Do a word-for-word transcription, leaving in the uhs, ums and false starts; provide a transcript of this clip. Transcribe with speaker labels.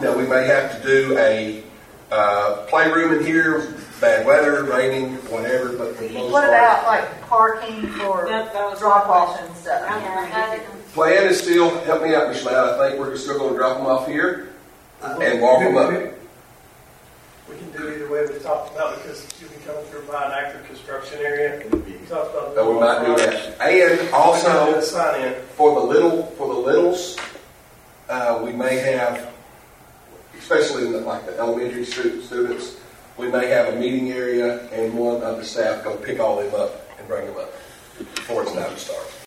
Speaker 1: know, we may have to do a uh, playroom in here, bad weather, raining, whatever, but for the most
Speaker 2: What
Speaker 1: part.
Speaker 2: about like parking for
Speaker 3: That- that was-
Speaker 2: drop off and stuff?
Speaker 1: Plan is still, help me out, Michelle, I think we're still gonna drop them off here and walk them up.
Speaker 4: We can do either way we talked about because you can come through by an active construction area. We talked about.
Speaker 1: So we might do that. And also,
Speaker 4: sign in.
Speaker 1: for the little, for the littles, uh, we may have, especially in the, like the elementary stu- students, we may have a meeting area and one of the staff go pick all them up and bring them up before it's time to start.